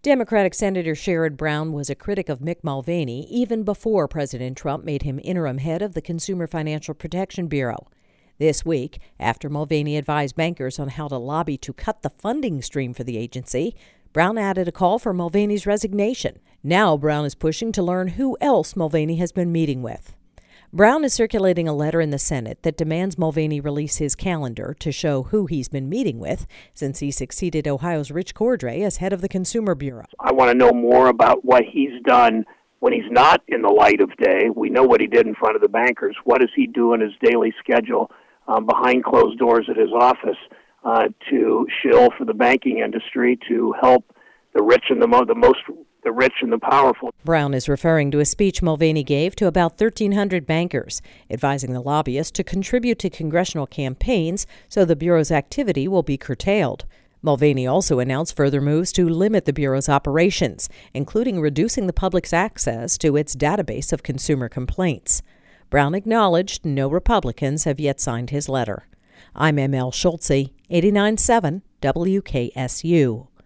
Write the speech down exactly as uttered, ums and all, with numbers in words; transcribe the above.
Democratic Senator Sherrod Brown was a critic of Mick Mulvaney even before President Trump made him interim head of the Consumer Financial Protection Bureau. This week, after Mulvaney advised bankers on how to lobby to cut the funding stream for the agency, Brown added a call for Mulvaney's resignation. Now Brown is pushing to learn who else Mulvaney has been meeting with. Brown is circulating a letter in the Senate that demands Mulvaney release his calendar to show who he's been meeting with since he succeeded Ohio's Rich Cordray as head of the Consumer Bureau. I want to know more about what he's done when he's not in the light of day. We know what he did in front of the bankers. What does he do in his daily schedule um, behind closed doors at his office uh, to shill for the banking industry, to help the rich and the, mo- the most the rich and the powerful. Brown is referring to a speech Mulvaney gave to about thirteen hundred bankers, advising the lobbyists to contribute to congressional campaigns so the Bureau's activity will be curtailed. Mulvaney also announced further moves to limit the Bureau's operations, including reducing the public's access to its database of consumer complaints. Brown acknowledged no Republicans have yet signed his letter. I'm M L Schulze, eighty-nine point seven W K S U.